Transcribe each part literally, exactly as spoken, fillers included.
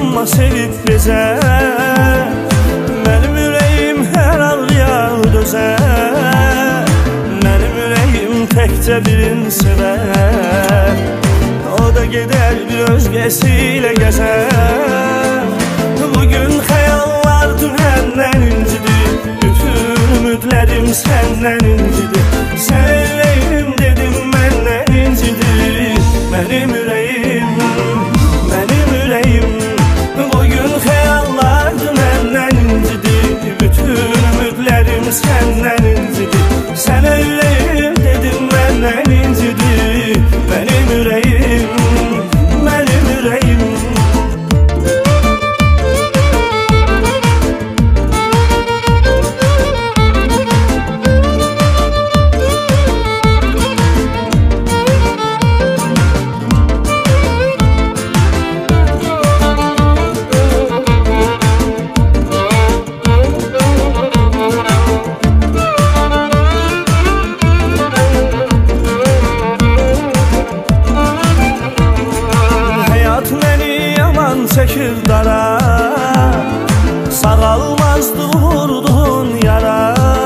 sanma sevib bezər. Mənim ürəyim hər ağrıya dözər. Mənim ürəyim təkcə birini sevər. O da gedər bir özgəsiyle gəzər. Bugün xəyallar dünəndən incidir. Bütün ümidlərim səndən incidir. Sən ürəyim dedim məndən incidir. Mənim ürəyim, mənim ürəyim. Bugün xəyallar dünəndən incidir. Bütün ümidlərim səndən incidir. Sənə ürəyim dedim məndən incidir. Mənim ürəyim, mənim ürəyim. Çəkir dara, sağalmazdı vurduğun yara.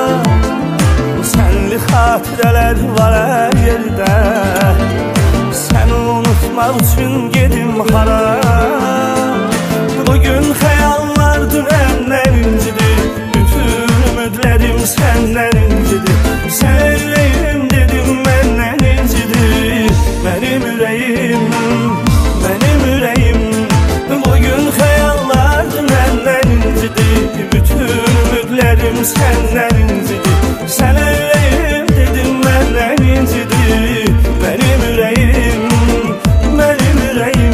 Sənli xatirələr var hər yerdə. Səni unutmaq üçün gedim hara. Bugün xəyallar dünəndən incidir. Bütün ümidlərim səndən incidir. Sən ürəyim dedim məndən incidir. Mənim ürəyim, mənim ürəyim. Bugün xəyallar dünəndən incidir. Bütün ümidlərim səndən incidir. Sənə ürəyim dedim məndən incidir. Mənim ürəyim, mənim ürəyim.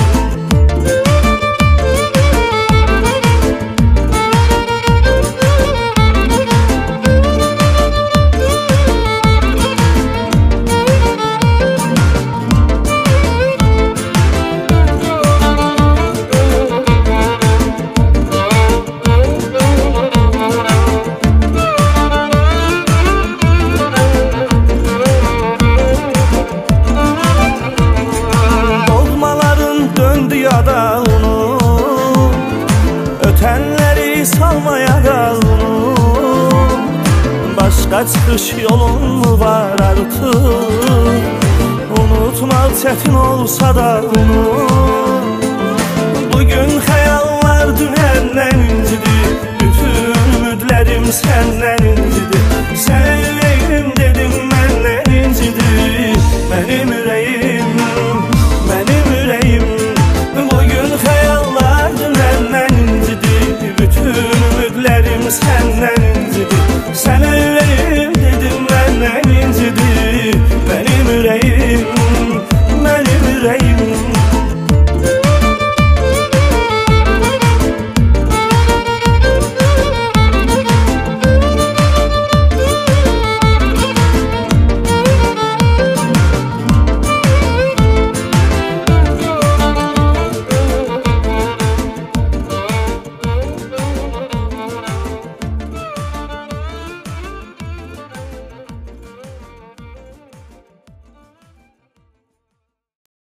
Da unut, ötənləri salmaya da unut. Başqa çıxış yolun mu var artıq? Unutmaq çətin olsa da unut. Bugün xəyal